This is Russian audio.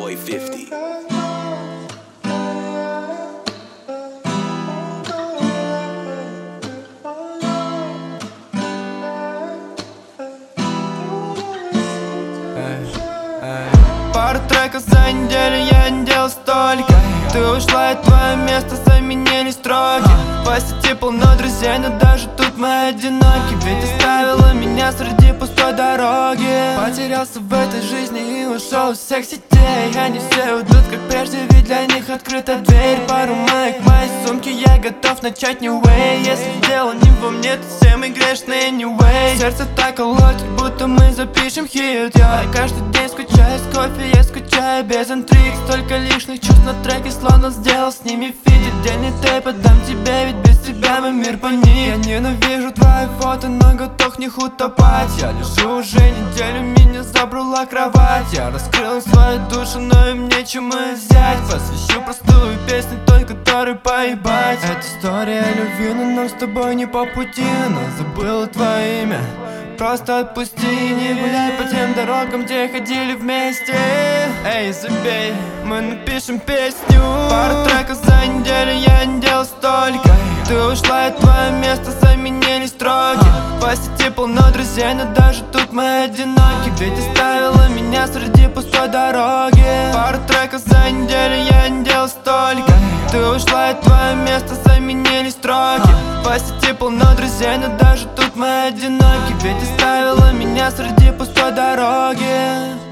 boy 50. Пару треков за неделю я не делал столько. Ты ушла, и твое место заменили строки. По сети полно друзей, но даже тут мы одиноки. Ведь оставила меня среди пустой дороги. Потерялся в этой жизни и ушел из всех сетей. Они все уйдут, как прежде, ведь для них открыта дверь. Пару маек в моей сумке, я готов начать new way. Если дело не во мне, то все мы грешные anyway. Сердце так колотит, будто мы запишем хит. Я каждый день скучаю с кофе, я скучаю без интриг. Столько лишних чувств на треке, словно сделал с ними фит. Отдельный тейп отдам тебе, ведь без тебя мой мир паник. Я ненавижу твои фото, но готов в них утопать. Я лежу уже неделю, меня забрала кровать. Я раскрыл свою душу, но им нечем взять. Посвящу простую песню той, которой поебать. Это история любви, но нам с тобой не по пути. Она забыла твое имя, просто отпусти. Не гуляй по тем дорогам, где ходили вместе. Эй, забей, мы напишем песню. Пару треков за неделю я не делал столько. Ты ушла, и твое место заменили строки. По сети полно друзей, но даже тут мы одиноки. Ведь оставила меня среди пустой дороги. Пару треков за неделю я не делал столько. Ты ушла, и твое место заменили строки. По сети полно друзей, но даже тут мы одиноки. Ведь оставила меня среди пустой дороги.